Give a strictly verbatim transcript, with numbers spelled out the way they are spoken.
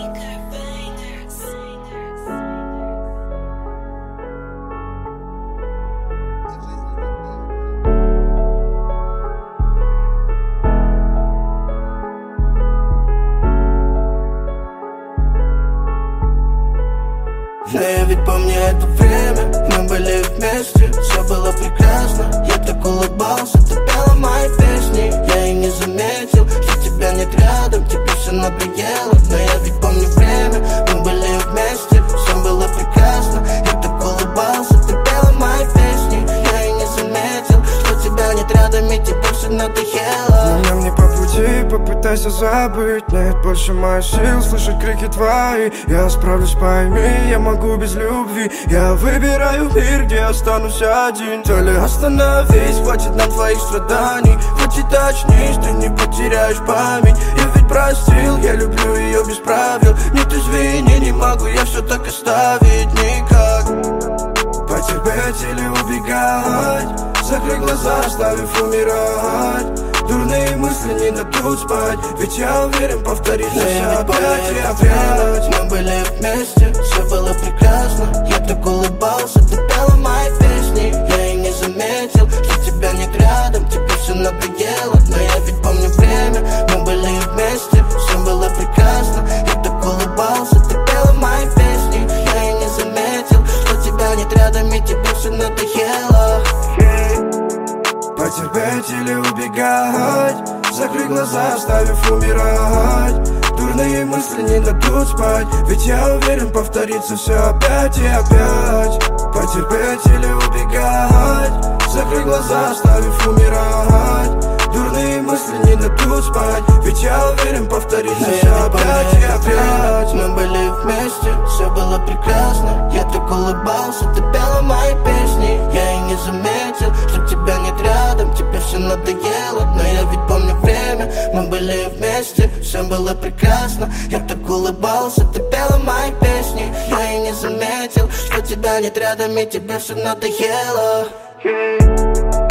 Но я ведь помню это время, мы были вместе, все было прекрасно. Я так улыбался, ты пела мои песни. Я и не заметил, что тебя нет рядом, тебе все надоело. Но я ведь помню время, мы были вместе, все было прекрасно. Я так улыбался, ты пела мои песни. Я и не заметил, что тебя нет рядом, и тебе все надоело. Но нам не по пути, попытайся забыть. Нет больше моих сил слышать крики твои. Я справлюсь, пойми, я могу без любви. Я выбираю мир, где останусь один. То ли остановись, хватит нам твоих страданий. Хватит, очнись, ты не потеряешь память. Я ведь простил, я люблю ее без правил. Нет, извини, не могу я все так оставить никак. Потерпеть или убегать, закрой глаза, оставив умирать. Дурные мысли не дадут спать, ведь я уверен, повторится все опять и опять. Мы были вместе, все было прекрасно. Я так улыбался, ты пела мои песни. Я и не заметил, что тебя нет рядом, тебе все надоело. Но я ведь помню время, мы были вместе, все было прекрасно. Я так улыбался, ты пела мои песни. Я и не заметил, что тебя нет рядом, и тебе все надоело. Потерпеть или убегать, закрой глаза, оставив умирать. Дурные мысли не дадут спать, ведь я уверен, повторится все опять и опять. Потерпеть или убегать, закрой глаза, оставив умирать. Дурные мысли не дадут спать, ведь я уверен, повторится все опять и опять. Мы были вместе, все было прекрасно. Я так улыбался, ты пела мои песни. Я и не заметил, что тебя нет рядом, тебе все надоело. Но я ведь помню время, мы были вместе, все было прекрасно. Я так улыбался, ты пела мои песни. Я и не заметил, что тебя нет рядом, и тебе все надоело.